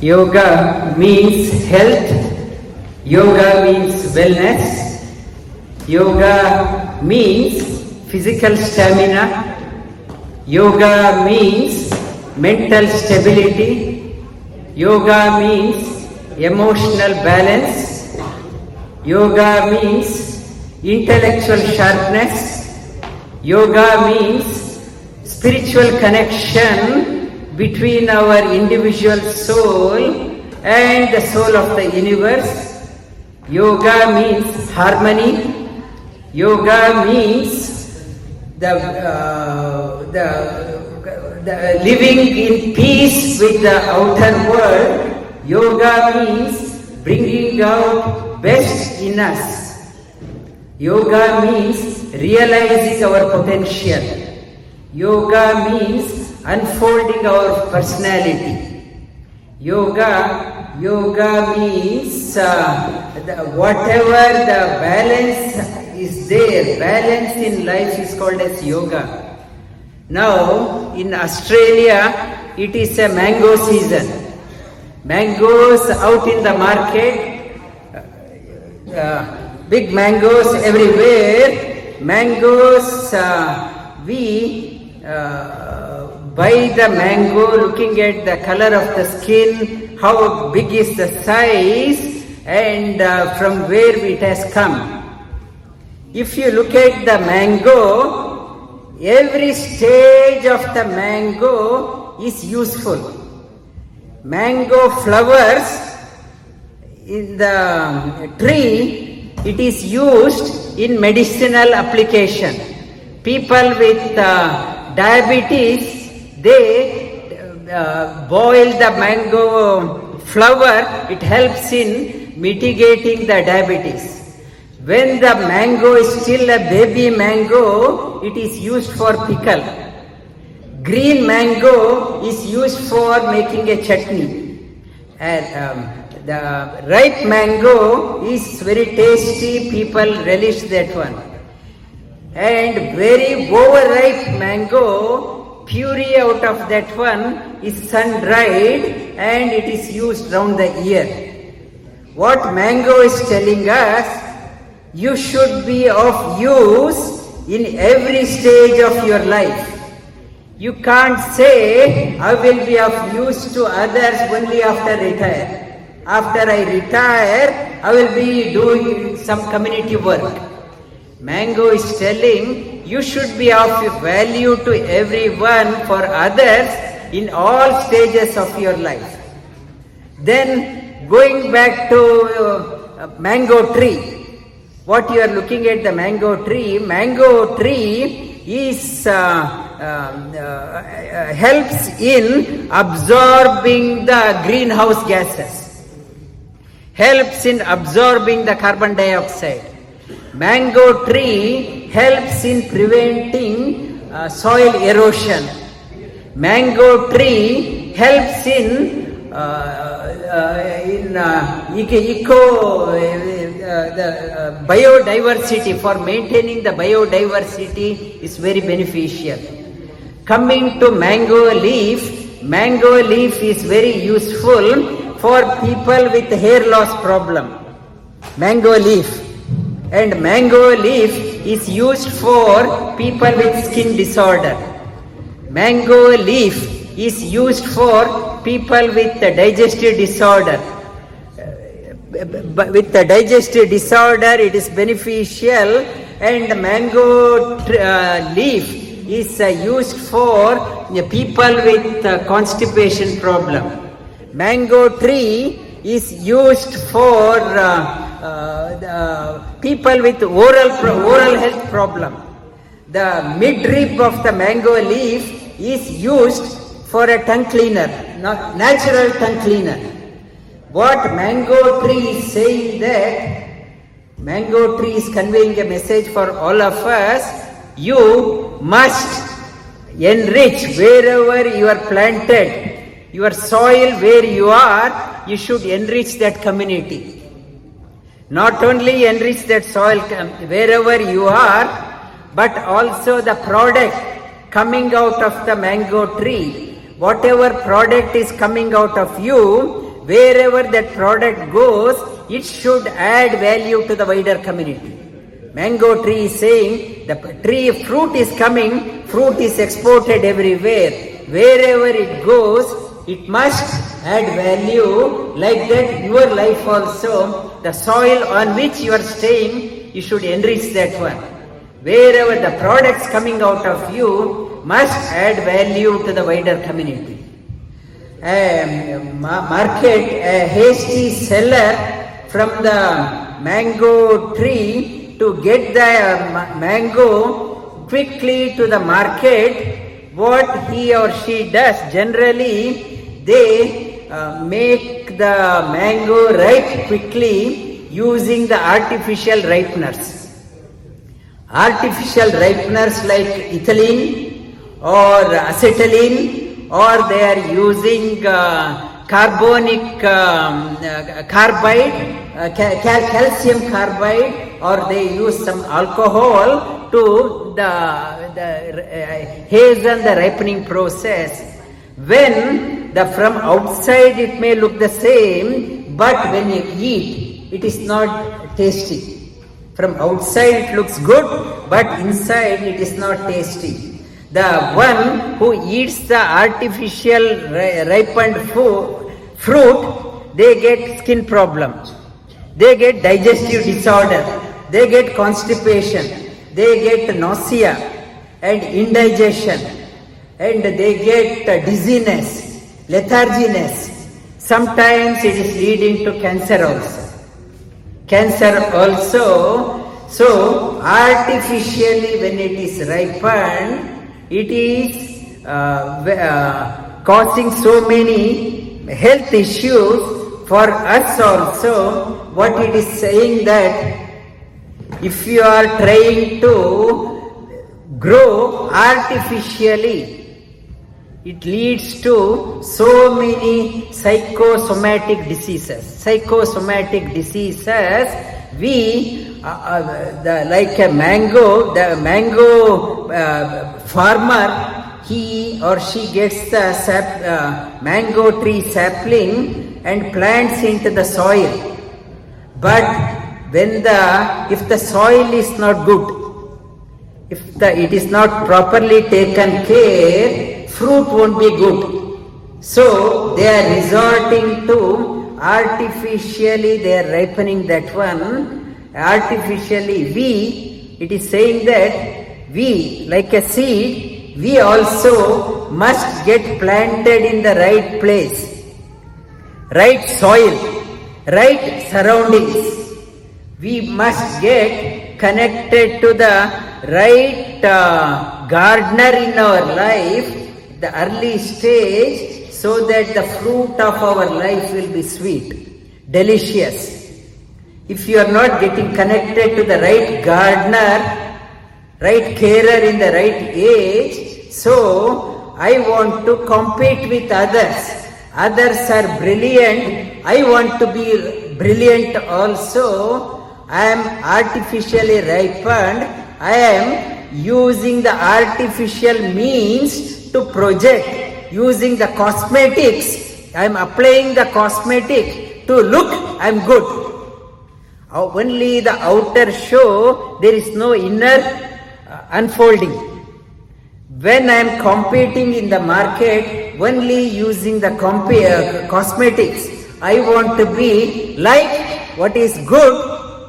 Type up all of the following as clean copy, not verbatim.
Yoga means health. Yoga means wellness. Yoga means physical stamina. Yoga means mental stability. Yoga means emotional balance. Yoga means intellectual sharpness. Yoga means spiritual connection between our individual soul and the soul of the universe. Yoga means harmony. Yoga means the living in peace with the outer world. Yoga means bringing out best in us. Yoga means realizing our potential. Yoga means unfolding our personality. Yoga means whatever the balance is there, balance in life is called as yoga. Now in Australia it is a mango season. Mangoes out in the market, big mangoes everywhere. Mangoes, we buy the mango looking at the color of the skin, how big is the size, and from where it has come. If you look at the mango, every stage of the mango is useful. Mango flowers in the tree, it is used in medicinal application. People with diabetes, they boil the mango flower, it helps in mitigating the diabetes. When the mango is still a baby mango, it is used for pickle. Green mango is used for making a chutney. And the ripe mango is very tasty, people relish that one. And very overripe mango, puree out of that one is sun-dried and it is used round the year. What mango is telling us, you should be of use in every stage of your life. You can't say, I will be of use to others only after retire. After I retire, I will be doing some community work. Mango is telling, you should be of value to everyone for others in all stages of your life. Then, going back to mango tree. What you are looking at the mango tree is helps in absorbing the greenhouse gases, helps in absorbing the carbon dioxide. Mango tree helps in preventing soil erosion. Mango tree helps in biodiversity. For maintaining the biodiversity is very beneficial. Coming to mango leaf is very useful for people with hair loss problem. Mango leaf. And mango leaf is used for people with skin disorder. Mango leaf is used for people with the digestive disorder. With the digestive disorder, it is beneficial, and mango leaf is used for people with constipation problem. Mango tree is used for people with oral health problem. The midrib of the mango leaf is used for a tongue cleaner, natural tongue cleaner. What mango tree is saying that, mango tree is conveying a message for all of us, you must enrich wherever you are planted, your soil where you are, you should enrich that community. Not only enrich that soil wherever you are, but also the product coming out of the mango tree. Whatever product is coming out of you, wherever that product goes, it should add value to the wider community. Mango tree is saying the tree fruit is coming, fruit is exported everywhere. Wherever it goes, it must add value. Like that, your life also, the soil on which you are staying, you should enrich that one. Wherever the products coming out of you must add value to the wider community. Market, a hasty seller from the mango tree to get the mango quickly to the market, what he or she does, generally they make the mango ripe quickly using the artificial ripeners. Artificial ripeners like ethylene or acetylene, or they are using carbonic carbide, calcium carbide, or they use some alcohol to hasten the ripening process. When from outside it may look the same, but when you eat, it is not tasty. From outside it looks good, but inside it is not tasty. The one who eats the artificial ripened fruit, they get skin problems, they get digestive disorder, they get constipation, they get nausea and indigestion, and they get dizziness, letharginess. Sometimes it is leading to cancer also. So artificially when it is ripened, it is causing so many health issues for us also. What it is saying that if you are trying to grow artificially, it leads to so many psychosomatic diseases. Psychosomatic diseases, like a mango, the mango farmer, he or she gets the mango tree sapling and plants into the soil. But if the soil is not good, if it is not properly taken care, fruit won't be good. So they are resorting to artificially, they are ripening that one. Artificially, it is saying that we, like a seed, we also must get planted in the right place, right soil, right surroundings. We must get connected to the right gardener in our life, the early stage, so that the fruit of our life will be sweet, delicious. If you are not getting connected to the right gardener, right carer in the right age, so I want to compete with others. Others are brilliant, I want to be brilliant also. I am artificially ripened, I am using the artificial means to project, using the cosmetics. I am applying the cosmetic to look, I am good. Only the outer show, there is no inner unfolding. When I am competing in the market, only using the cosmetics, I want to be like what is good.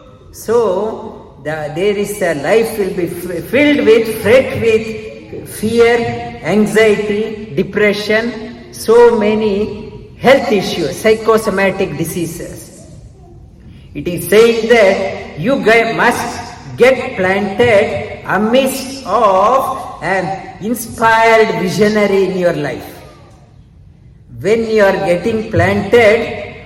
So there is a life will be filled with, fret with fear, anxiety, depression, so many health issues, psychosomatic diseases. It is saying that you must get planted amidst of an inspired visionary in your life. When you are getting planted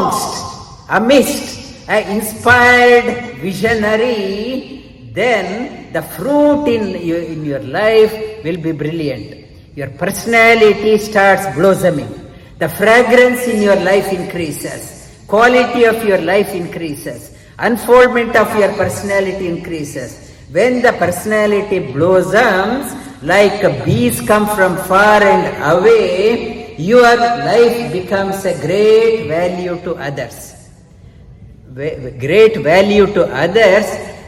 amidst an inspired visionary, then the fruit in your life will be brilliant. Your personality starts blossoming. The fragrance in your life increases. Quality of your life increases. Unfoldment of your personality increases. When the personality blossoms, like bees come from far and away, your life becomes a great value to others. Great value to others.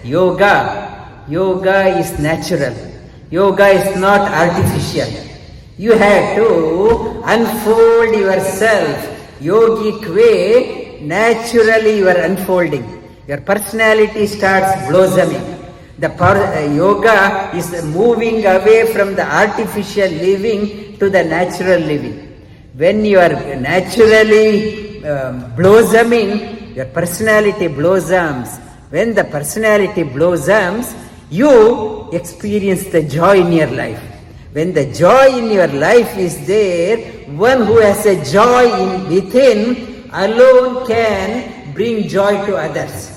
Yoga is natural. Yoga is not artificial. You have to unfold yourself yogic way. Naturally you are unfolding. Your personality starts blossoming. Yoga is moving away from the artificial living to the natural living. When you are naturally blossoming, your personality blossoms. When the personality blossoms, you experience the joy in your life. When the joy in your life is there, one who has a joy within alone can bring joy to others.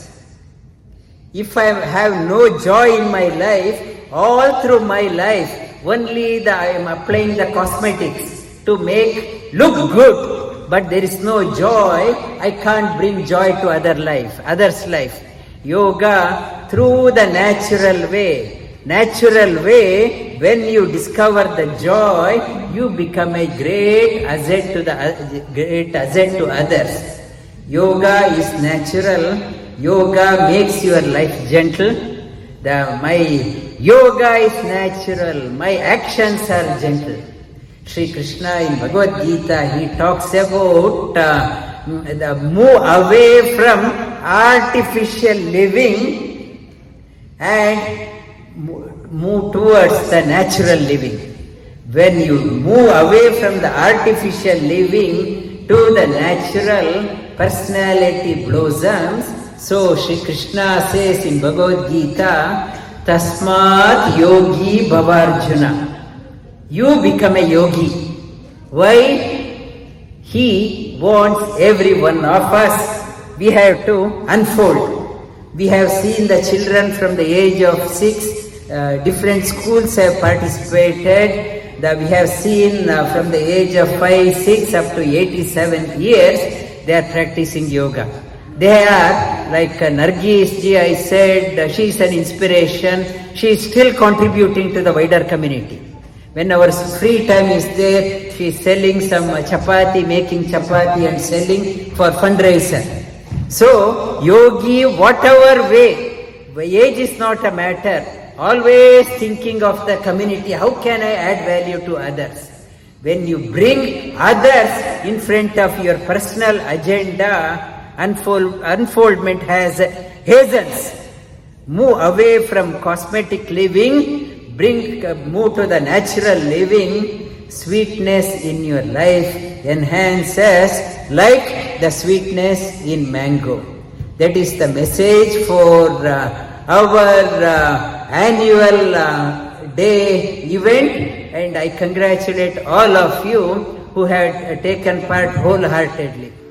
If I have no joy in my life, all through my life, only I am applying the cosmetics to make look good, but there is no joy, I can't bring joy to others' life. Yoga through the natural way. Natural way, when you discover the joy, you become a great asset to others. Yoga is natural. Yoga makes your life gentle. My yoga is natural. My actions are gentle. Sri Krishna in Bhagavad Gita, he talks about the move away from artificial living and move towards the natural living. When you move away from the artificial living to the natural, personality blossoms. So Sri Krishna says in Bhagavad Gita, Tasmat yogi bhavarjuna. You become a yogi. Why? He wants every one of us. We have to unfold. We have seen the children from the age of 6, different schools have participated. We have seen from the age of 5, 6 up to 87 years, they are practicing yoga. They are like Nargis ji, I said, she is an inspiration. She is still contributing to the wider community. When our free time is there, she is selling some chapati, making chapati and selling for fundraiser. So, yogi, whatever way, age is not a matter. Always thinking of the community, how can I add value to others? When you bring others in front of your personal agenda, unfoldment hastens. Move away from cosmetic living, move to the natural living. Sweetness in your life enhances like the sweetness in mango. That is the message for our annual day event, and I congratulate all of you who had taken part wholeheartedly.